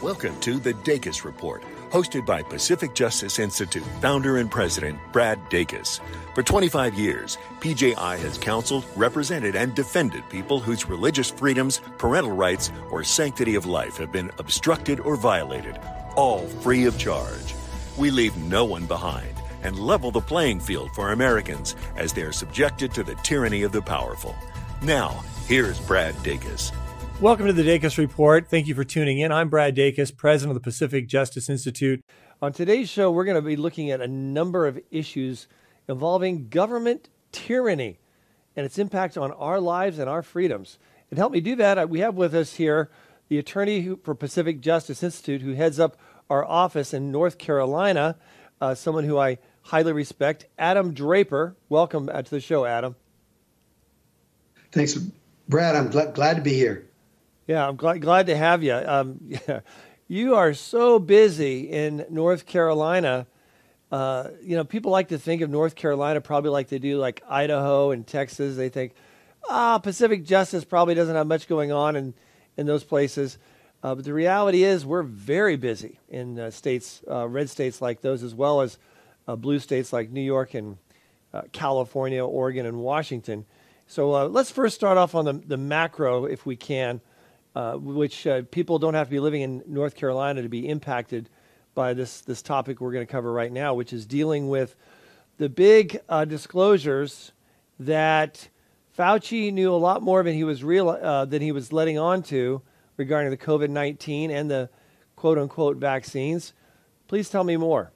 Welcome to the Dacus Report, hosted by Pacific Justice Institute founder and president Brad Dacus. For 25 years, PJI has counseled, represented, and defended people whose religious freedoms, parental rights, or sanctity of life have been obstructed or violated, all free of charge. We leave no one behind and level the playing field for Americans as they are subjected to the tyranny of the powerful. Now, here's Brad Dacus. Welcome to the Dacus Report. Thank you for tuning in. I'm Brad Dacus, president of the Pacific Justice Institute. On today's show, we're going to be looking at a number of issues involving government tyranny and its impact on our lives and our freedoms. And to help me do that, we have with us here the attorney for Pacific Justice Institute who heads up our office in North Carolina, someone who I highly respect, Adam Draper. Welcome to the show, Adam. Thanks, Brad. I'm glad to be here. Yeah, I'm glad to have you. You are so busy in North Carolina. People like to think of North Carolina probably like they do like Idaho and Texas. They think, Pacific Justice probably doesn't have much going on in those places. But the reality is we're very busy in states, red states like those, as well as blue states like New York and California, Oregon, and Washington. So let's first start off on the macro, if we can. Which people don't have to be living in North Carolina to be impacted by this topic we're going to cover right now, which is dealing with the big disclosures that Fauci knew a lot more than he was letting on to regarding the COVID-19 and the quote-unquote vaccines. Please tell me more.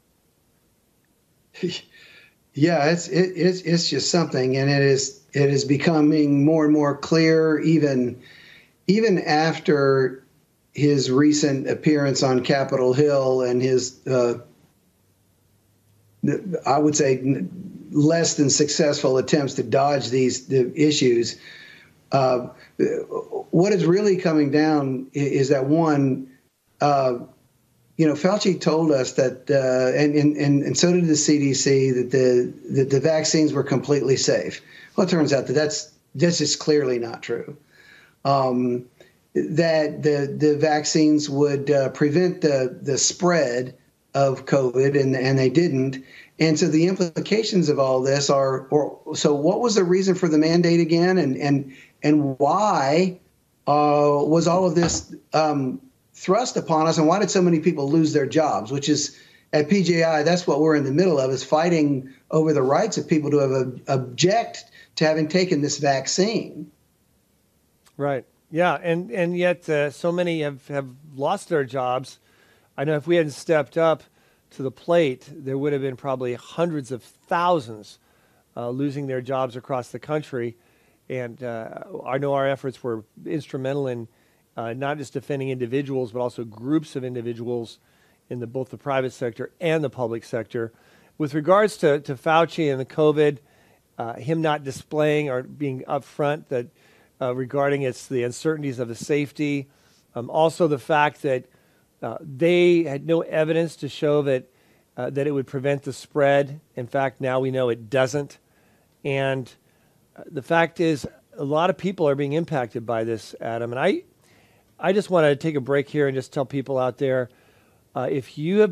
Yeah, it's just something, and it is becoming more and more clear even after his recent appearance on Capitol Hill and his, I would say, less than successful attempts to dodge the issues. What is really coming down is that one, Fauci told us that, and so did the CDC, that the vaccines were completely safe. Well, it turns out that's just clearly not true. That the vaccines would prevent the spread of COVID, and they didn't. And so the implications of all this so what was the reason for the mandate again, and why was all of this thrust upon us, and why did so many people lose their jobs? Which is, at PJI, that's what we're in the middle of, is fighting over the rights of people to object to having taken this vaccine. Right. Yeah. And yet so many have lost their jobs. I know if we hadn't stepped up to the plate, there would have been probably hundreds of thousands losing their jobs across the country. And I know our efforts were instrumental in not just defending individuals, but also groups of individuals in both the private sector and the public sector. With regards to Fauci and the COVID, him not displaying or being upfront that regarding the uncertainties of the safety. Also the fact that they had no evidence to show that it would prevent the spread. In fact, now we know it doesn't. And the fact is a lot of people are being impacted by this, Adam. And I just want to take a break here and just tell people out there, if you've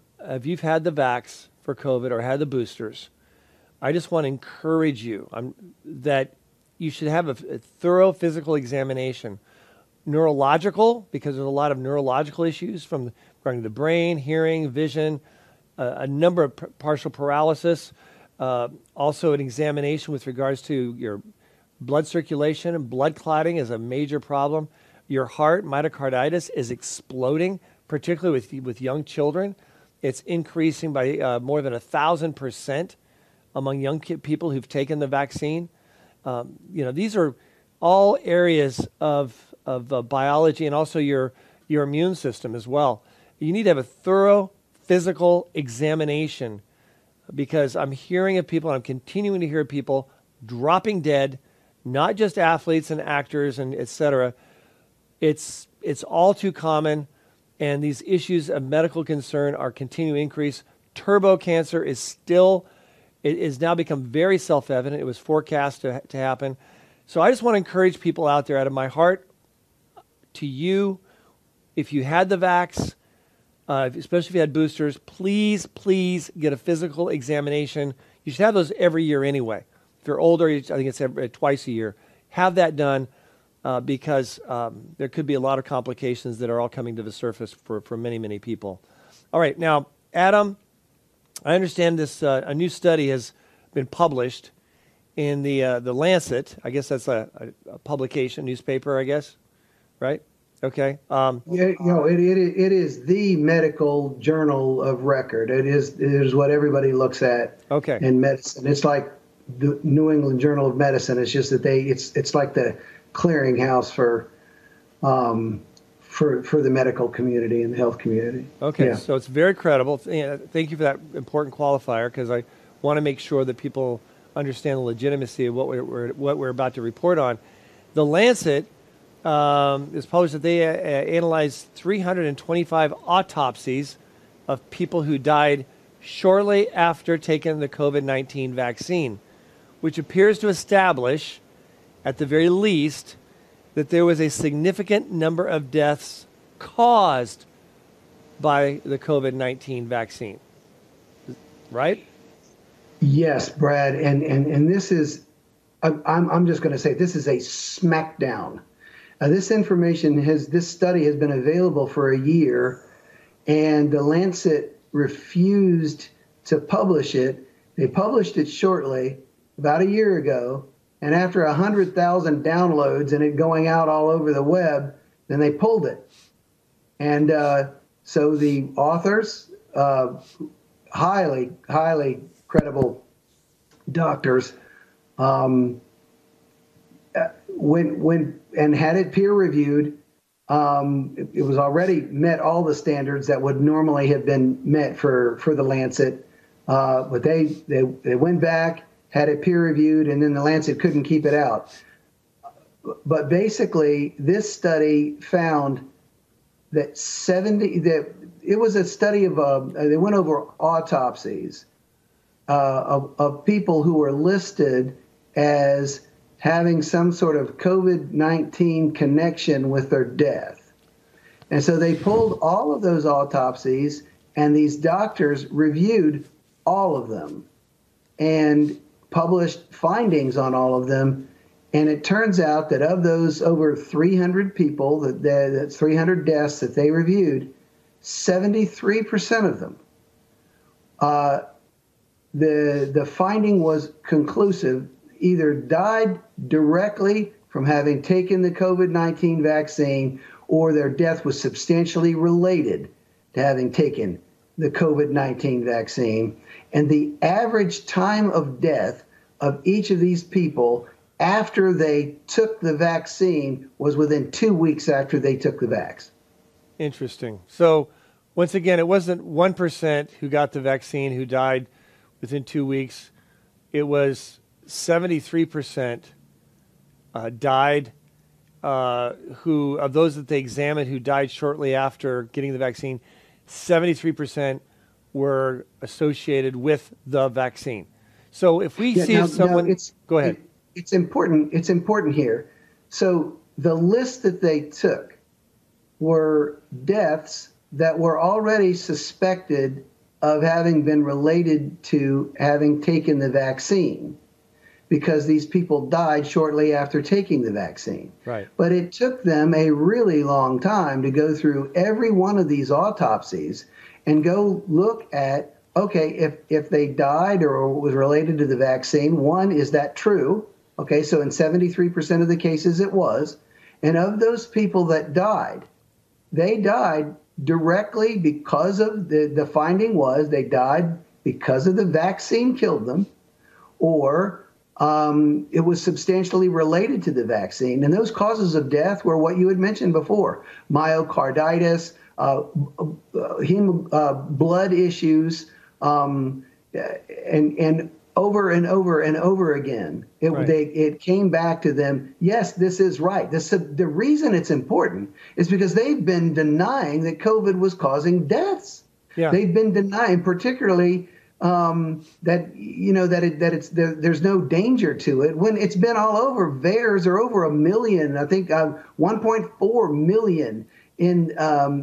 had the vax for COVID or had the boosters, I just want to encourage you that you should have a thorough physical examination. Neurological, because there's a lot of neurological issues regarding the brain, hearing, vision, a number of partial paralysis. Also an examination with regards to your blood circulation, and blood clotting is a major problem. Your heart, myocarditis, is exploding, particularly with young children. It's increasing by more than 1,000% among young people who've taken the vaccine. These are all areas of biology, and also your immune system as well. You need to have a thorough physical examination, because I'm hearing of people, and I'm continuing to hear people dropping dead, not just athletes and actors and et cetera. It's all too common, and these issues of medical concern are continuing to increase. Turbo cancer is now become very self-evident. It was forecast to happen. So I just want to encourage people out there, out of my heart to you, if you had the vax, especially if you had boosters, please get a physical examination. You should have those every year anyway. If you're older, I think it's twice a year. Have that done because there could be a lot of complications that are all coming to the surface for many, many people. All right, now, Adam, I understand this a new study has been published in the Lancet. I guess that's a publication, newspaper, I guess, right? Okay. It is the medical journal of record. It is what everybody looks at. Okay. In medicine, it's like the New England Journal of Medicine. It's just that it's like the clearinghouse for the medical community and the health community. Okay. Yeah. So it's very credible. Thank you for that important qualifier, because I want to make sure that people understand the legitimacy of what we're about to report on. The Lancet is published that they analyzed 325 autopsies of people who died shortly after taking the COVID-19 vaccine, which appears to establish, at the very least, that there was a significant number of deaths caused by the COVID-19 vaccine. Right? Yes, Brad, and this is, I'm just going to say, this is a smackdown. This study has been available for a year, and the Lancet refused to publish it. They published it shortly, about a year ago, and after 100,000 downloads and it going out all over the web, then they pulled it. And so the authors, highly credible doctors, went and had it peer reviewed. It was already met all the standards that would normally have been met for the Lancet, but they went back, had it peer reviewed, and then the Lancet couldn't keep it out. But basically, this study found that it was a study of they went over autopsies of people who were listed as having some sort of COVID-19 connection with their death. And so they pulled all of those autopsies, and these doctors reviewed all of them and published findings on all of them. And it turns out that of those over 300 people, that 300 deaths that they reviewed, 73% of them, the finding was conclusive, either died directly from having taken the COVID-19 vaccine, or their death was substantially related to having taken the COVID-19 vaccine. And the average time of death of each of these people after they took the vaccine was within 2 weeks after they took the vax. Interesting. So once again, it wasn't 1% who got the vaccine who died within 2 weeks. It was 73% died, who of those that they examined who died shortly after getting the vaccine, 73% were associated with the vaccine. So if we see someone, go ahead. It's important here. So the list that they took were deaths that were already suspected of having been related to having taken the vaccine, because these people died shortly after taking the vaccine. Right. But it took them a really long time to go through every one of these autopsies and go look at, okay, if they died or was related to the vaccine, one, is that true? Okay, so in 73% of the cases it was. And of those people that died, they died directly because of the finding was they died because of the vaccine killed them, or it was substantially related to the vaccine. And those causes of death were what you had mentioned before: myocarditis, blood issues, and over and over and over again, it came back to them. Yes, this is right. The reason it's important is because they've been denying that COVID was causing deaths. Yeah. They've been denying, particularly there's no danger to it, when it's been all over. VAERS are over 1 million. I think 1.4 million in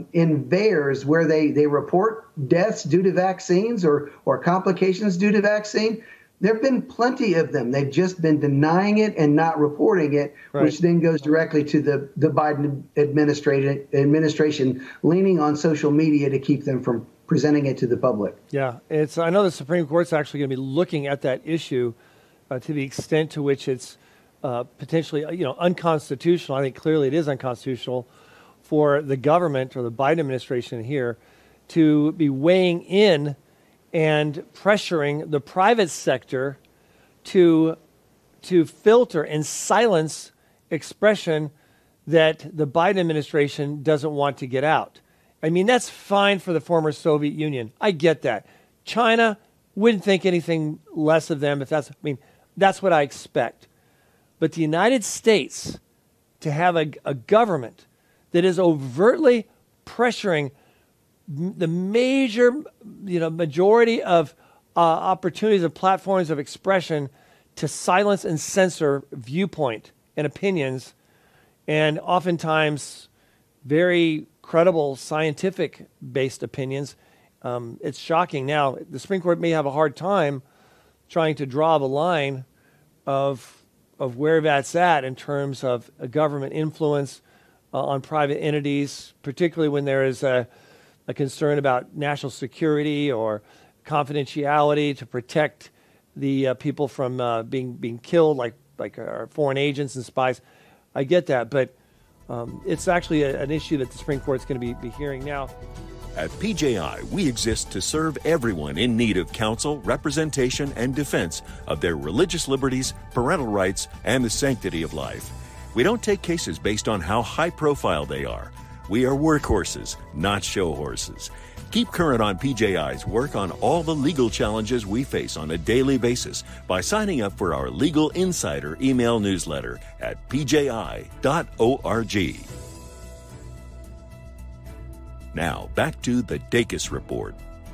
VAERS where they report deaths due to vaccines or complications due to vaccine. There have been plenty of them. They've just been denying it and not reporting it, right, which then goes directly to the Biden administration leaning on social media to keep them from presenting it to the public. Yeah, I know the Supreme Court's actually going to be looking at that issue to the extent to which it's potentially, unconstitutional. I think clearly it is unconstitutional for the government or the Biden administration here to be weighing in and pressuring the private sector to filter and silence expression that the Biden administration doesn't want to get out. I mean, that's fine for the former Soviet Union. I get that. China wouldn't think anything less of them if that's what I expect. But the United States, to have a government that is overtly pressuring the major, majority of opportunities and platforms of expression to silence and censor viewpoint and opinions, and oftentimes very credible scientific-based opinions, it's shocking. Now, the Supreme Court may have a hard time trying to draw the line of where that's at in terms of a government influence on private entities, particularly when there is a concern about national security or confidentiality to protect the people from being killed, like our foreign agents and spies. I get that, but it's actually an issue that the Supreme Court's going to be hearing now. At PJI, we exist to serve everyone in need of counsel, representation, and defense of their religious liberties, parental rights, and the sanctity of life. We don't take cases based on how high profile they are. We are workhorses, not show horses. Keep current on PJI's work on all the legal challenges we face on a daily basis by signing up for our Legal Insider email newsletter at pji.org. Now, back to the Dacus Report.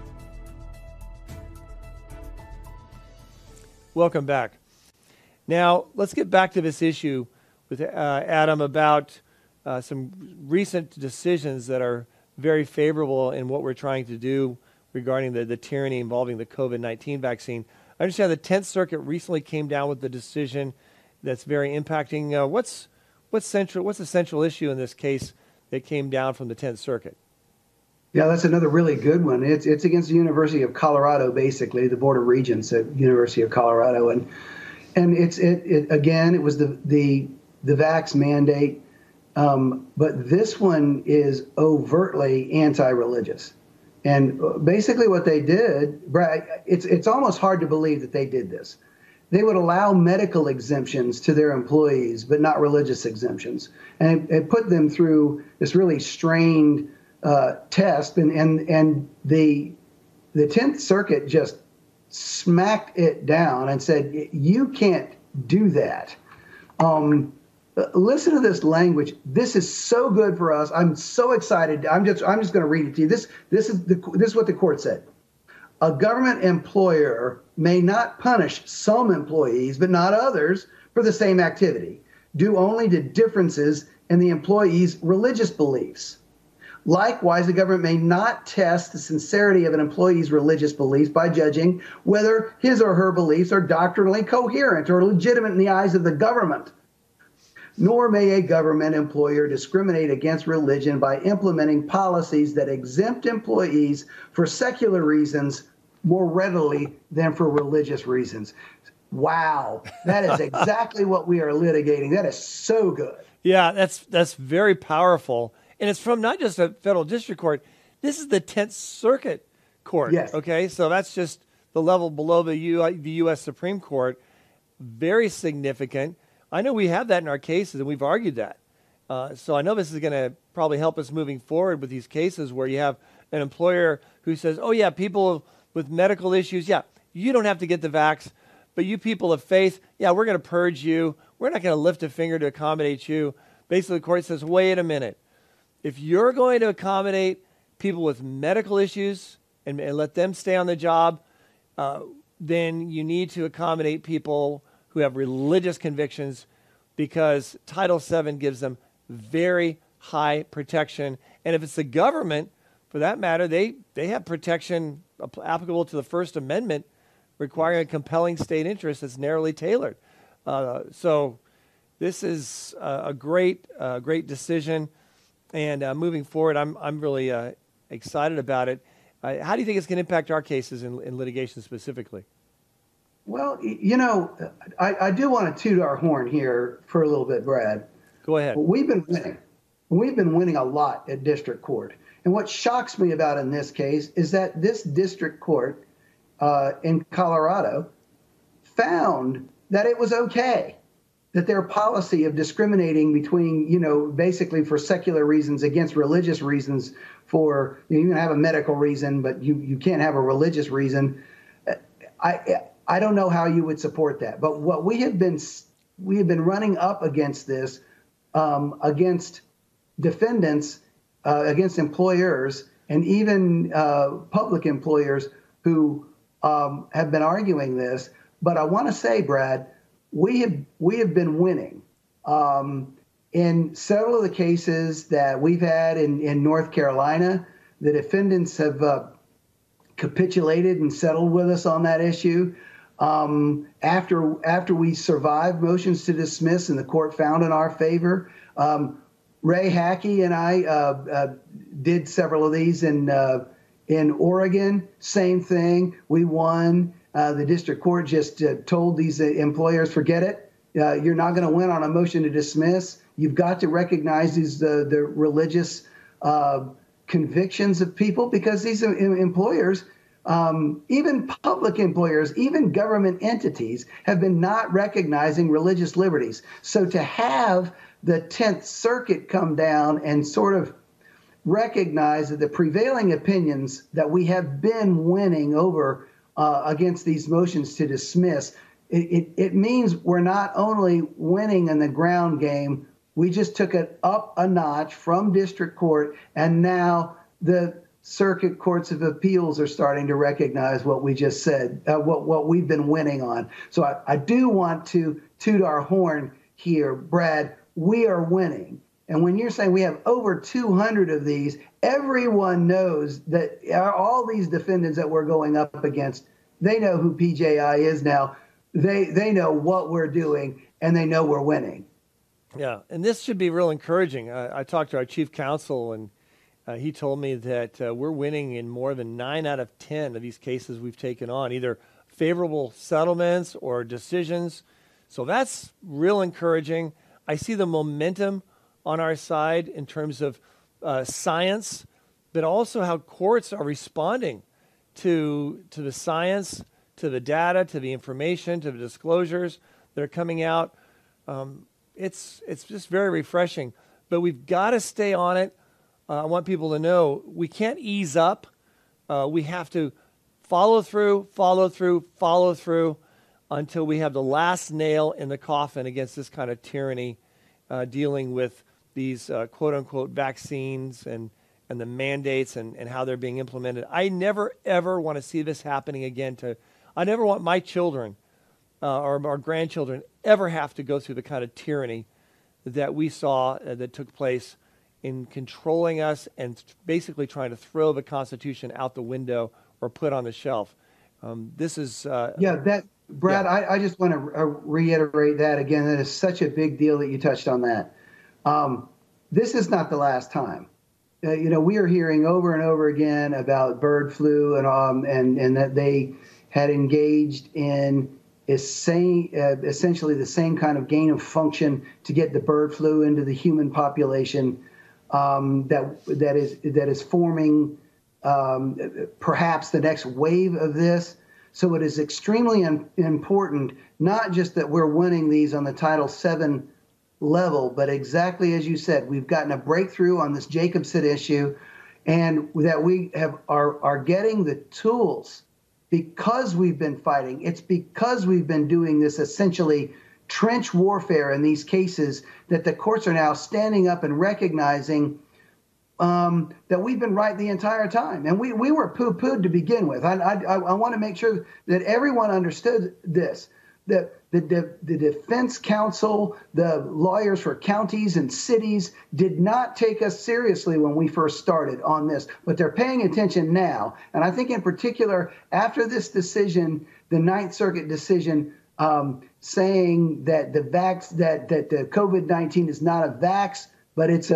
Welcome back. Now, let's get back to this issue with Adam about some recent decisions that are very favorable in what we're trying to do regarding the tyranny involving the COVID-19 vaccine. I understand the 10th Circuit recently came down with the decision that's very impacting. What's the central issue in this case that came down from the 10th Circuit? Yeah, that's another really good one. It's against the University of Colorado, basically, the Board of Regents at University of Colorado, and it was the vax mandate. But this one is overtly anti-religious. And basically what they did, Brad, it's almost hard to believe that they did this. They would allow medical exemptions to their employees, but not religious exemptions. And it put them through this really strained test. And the 10th Circuit just smacked it down and said, you can't do that. Listen to this language. This is so good for us. I'm so excited. I'm just going to read it to you. This is what the court said. A government employer may not punish some employees, but not others, for the same activity, due only to differences in the employee's religious beliefs. Likewise, the government may not test the sincerity of an employee's religious beliefs by judging whether his or her beliefs are doctrinally coherent or legitimate in the eyes of the government. Nor may a government employer discriminate against religion by implementing policies that exempt employees for secular reasons more readily than for religious reasons. Wow, that is exactly what we are litigating. That is so good. Yeah, that's very powerful. And it's from not just a federal district court. This is the 10th Circuit Court. Yes. Okay, so that's just the level below the U.S. Supreme Court. Very significant. I know we have that in our cases, and we've argued that. So I know this is going to probably help us moving forward with these cases where you have an employer who says, oh, yeah, people with medical issues, yeah, you don't have to get the vax, but you people of faith, yeah, we're going to purge you. We're not going to lift a finger to accommodate you. Basically, the court says, wait a minute. If you're going to accommodate people with medical issues and let them stay on the job, then you need to accommodate people who have religious convictions, because Title VII gives them very high protection. And if it's the government, for that matter, they have protection applicable to the First Amendment, requiring a compelling state interest that's narrowly tailored. So this is a great decision, and moving forward, I'm really excited about it. How do you think it's going to impact our cases in litigation specifically? Well, I do want to toot our horn here for a little bit, Brad. Go ahead. We've been winning. We've been winning a lot at district court. And what shocks me about in this case is that this district court in Colorado found that it was okay, that their policy of discriminating between, basically for secular reasons against religious reasons, for you can have a medical reason, but you can't have a religious reason. I don't know how you would support that. But what we have been running up against this, against defendants, against employers, and even public employers who have been arguing this. But I want to say, Brad, we have been winning. In several of the cases that we've had in North Carolina, the defendants have capitulated and settled with us on that issue. After we survived motions to dismiss and the court found in our favor, Ray Hackey and I did several of these in Oregon. Same thing. We won. The district court just told these employers, forget it. You're not going to win on a motion to dismiss. You've got to recognize the religious convictions of people, because these employers, even public employers, even government entities, have been not recognizing religious liberties. So to have the 10th Circuit come down and sort of recognize that the prevailing opinions that we have been winning over against these motions to dismiss, it means we're not only winning in the ground game, we just took it up a notch from district court, and now the circuit courts of appeals are starting to recognize what we just said, what we've been winning on. So I do want to toot our horn here, Brad. We are winning. And when you're saying we have over 200 of these, everyone knows that all these defendants that we're going up against, they know who PJI is now. They know what we're doing, and they know we're winning. Yeah, and this should be real encouraging. I talked to our chief counsel, and he told me that we're winning in more than 9 out of 10 of these cases we've taken on, either favorable settlements or decisions. So that's real encouraging. I see the momentum on our side in terms of science, but also how courts are responding to the science, to the data, to the information, to the disclosures that are coming out. It's just very refreshing. But we've got to stay on it. I want people to know we can't ease up. We have to follow through until we have the last nail in the coffin against this kind of tyranny, dealing with these quote-unquote vaccines and the mandates and how they're being implemented. I never, ever want to see this happening again. I never want my children or our grandchildren ever have to go through the kind of tyranny that we saw that took place in controlling us and basically trying to throw the Constitution out the window or put on the shelf. This is... Brad, yeah. I just want to reiterate that again. That is such a big deal that you touched on that. This is not the last time. We are hearing over and over again about bird flu and that they had engaged in essentially the same kind of gain of function to get the bird flu into the human population that is forming perhaps the next wave of this. So it is extremely important, not just that we're winning these on the Title VII level, but exactly as you said, we've gotten a breakthrough on this Jacobson issue, and that we are getting the tools because we've been fighting. It's because we've been doing this essentially trench warfare in these cases that the courts are now standing up and recognizing that we've been right the entire time. And we were poo-pooed to begin with. I want to make sure that everyone understood this, that the defense counsel, the lawyers for counties and cities did not take us seriously when we first started on this, but they're paying attention now. And I think in particular, after this decision, the Ninth Circuit decision saying that the COVID-19 is not a vax, but it's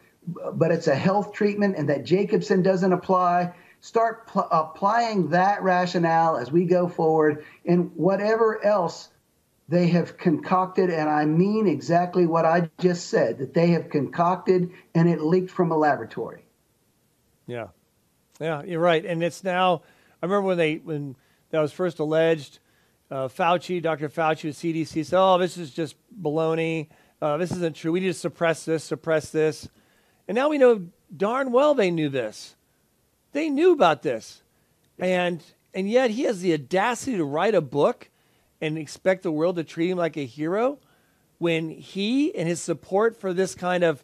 a health treatment, and that Jacobson doesn't apply. Start applying that rationale as we go forward in whatever else they have concocted, and I mean exactly what I just said, that they have concocted and it leaked from a laboratory. Yeah, you're right. And it's now, I remember when that was first alleged, Dr. Fauci of CDC said, oh, this is just baloney. This isn't true. We need to suppress this. And now we know darn well they knew this. They knew about this. And yet he has the audacity to write a book and expect the world to treat him like a hero when he and his support for this kind of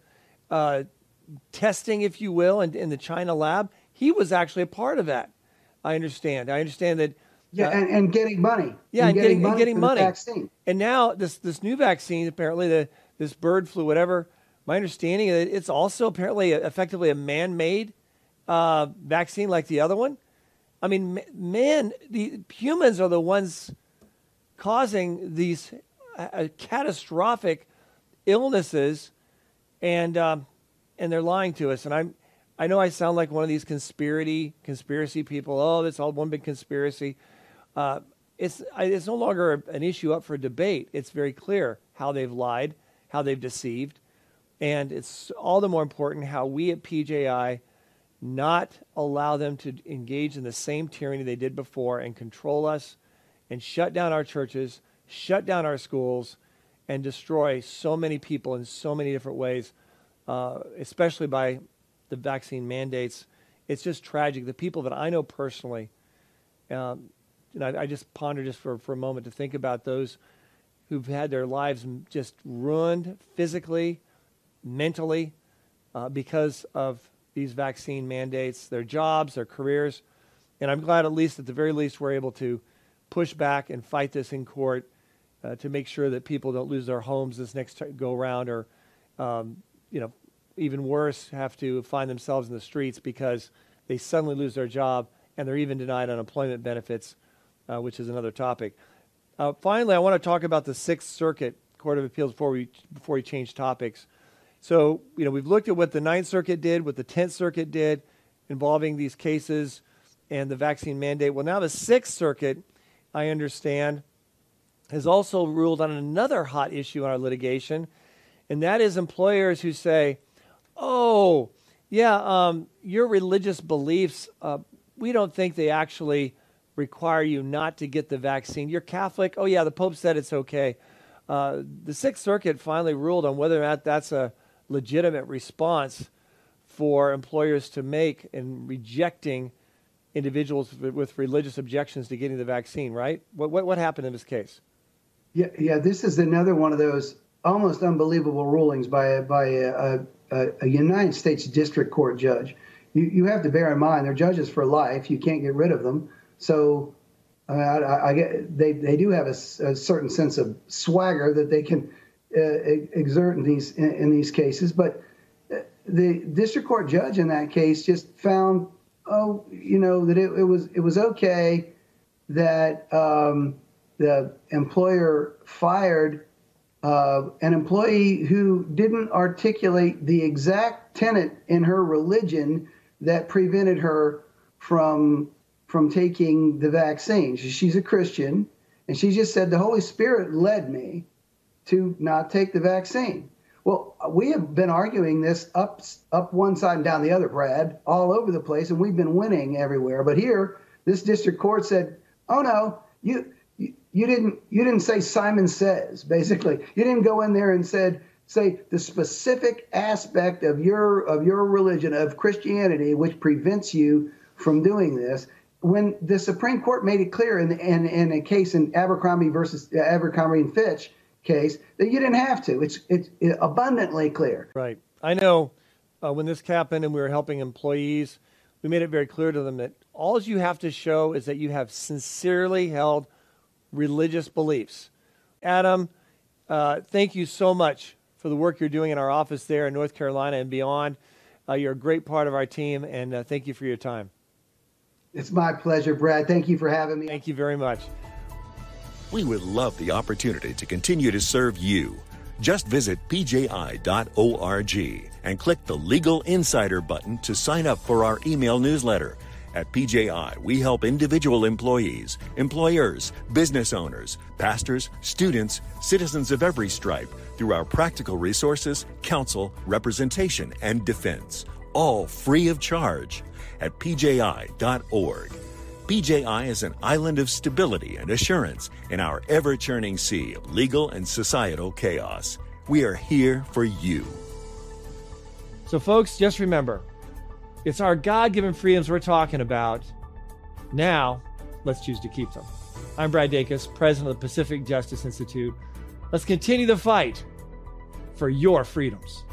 testing, if you will, in the China lab, he was actually a part of that. I understand that. Yeah, and getting money. Yeah, and getting money. Vaccine. And now this new vaccine, apparently this bird flu, whatever, my understanding is it's also apparently effectively a man-made vaccine like the other one. I mean, the humans are the ones causing these catastrophic illnesses, and they're lying to us. And I know I sound like one of these conspiracy people. Oh, that's all one big conspiracy. It's no longer an issue up for debate. It's very clear how they've lied, how they've deceived, and it's all the more important how we at PJI not allow them to engage in the same tyranny they did before and control us and shut down our churches, shut down our schools, and destroy so many people in so many different ways, especially by the vaccine mandates. It's just tragic. The people that I know personally, I just ponder just for a moment to think about those who've had their lives just ruined physically, mentally, because of these vaccine mandates, their jobs, their careers. And I'm glad at the very least, we're able to push back and fight this in court to make sure that people don't lose their homes this next go round, or, even worse, have to find themselves in the streets because they suddenly lose their job and they're even denied unemployment benefits, which is another topic. Finally, I want to talk about the Sixth Circuit Court of Appeals before we change topics. So, we've looked at what the Ninth Circuit did, what the Tenth Circuit did involving these cases and the vaccine mandate. Well, now the Sixth Circuit, I understand, has also ruled on another hot issue in our litigation, and that is employers who say, oh, yeah, your religious beliefs, we don't think they actually require you not to get the vaccine. You're Catholic. Oh, yeah, the Pope said it's okay. The Sixth Circuit finally ruled on whether or not that's a legitimate response for employers to make in rejecting individuals with religious objections to getting the vaccine, right? What happened in this case? Yeah, this is another one of those almost unbelievable rulings by a United States District Court judge. You have to bear in mind they're judges for life. You can't get rid of them. So I get they do have a certain sense of swagger that they can exert in these cases. But the district court judge in that case just found, that it was okay that the employer fired an employee who didn't articulate the exact tenet in her religion that prevented her from taking the vaccine. She's a Christian, and she just said, the Holy Spirit led me to not take the vaccine. Well, we have been arguing this up one side and down the other, Brad, all over the place, and we've been winning everywhere. But here, this district court said, oh, no, you didn't say Simon Says, basically. You didn't go in there and say the specific aspect of your religion, of Christianity, which prevents you from doing this. When the Supreme Court made it clear in a case in Abercrombie versus Abercrombie and Fitch case that you didn't have to. It's abundantly clear. Right. I know when this happened and we were helping employees, we made it very clear to them that all you have to show is that you have sincerely held religious beliefs. Adam, thank you so much for the work you're doing in our office there in North Carolina and beyond. You're a great part of our team, and thank you for your time. It's my pleasure, Brad. Thank you for having me. Thank you very much. We would love the opportunity to continue to serve you. Just visit pji.org and click the Legal Insider button to sign up for our email newsletter. At PJI, we help individual employees, employers, business owners, pastors, students, citizens of every stripe through our practical resources, counsel, representation, and defense, all free of charge at pji.org. PJI is an island of stability and assurance in our ever-churning sea of legal and societal chaos. We are here for you. So, folks, just remember, it's our God-given freedoms we're talking about. Now, let's choose to keep them. I'm Brad Dacus, president of the Pacific Justice Institute. Let's continue the fight for your freedoms.